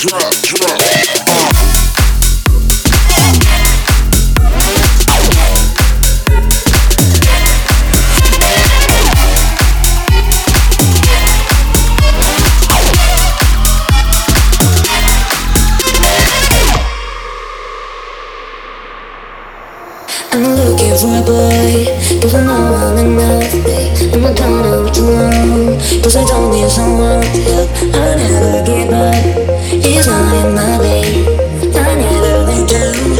I'm looking for a boy, cause I know I'm enough, babe. And I don't know what you want, cause I don't need someone's help. I never give up, it's not in my vein. I never let down.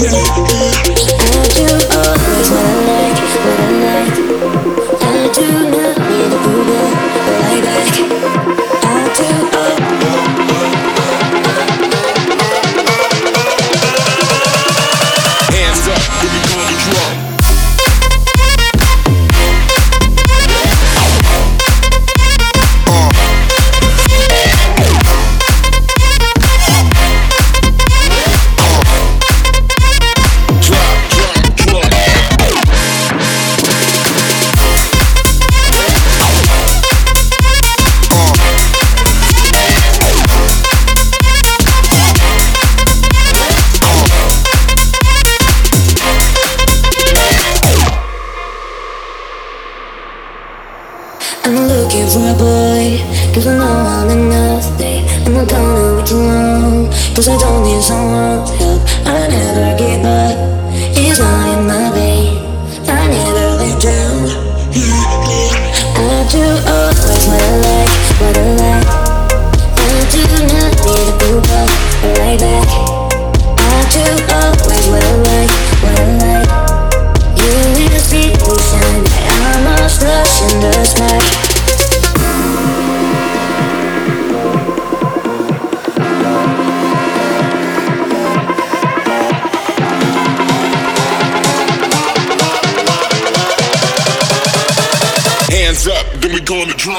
I do always what I like, what I like. I do not need a Google, but I like. I do hands up, when we call the drum. I'm looking for a boy, cause I know I'm enough, babe. And I don't know what you want, cause I don't need someone's help. I never give up, it's not in my vein. I never let down. I do always what I like, what I like. I do not need a Google, but right back. I do always what I like, what I like. You will see me shine, I'm lost in the sky. Hands up, then we go on the drum.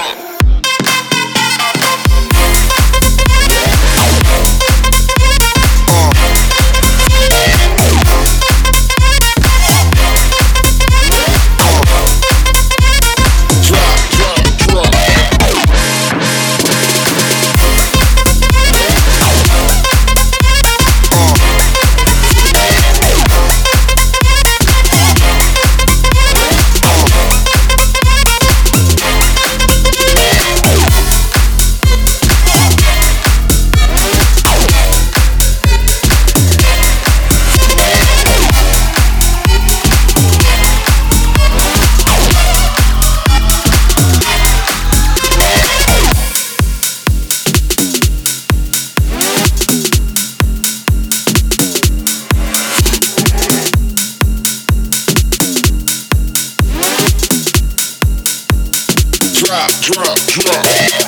Drop.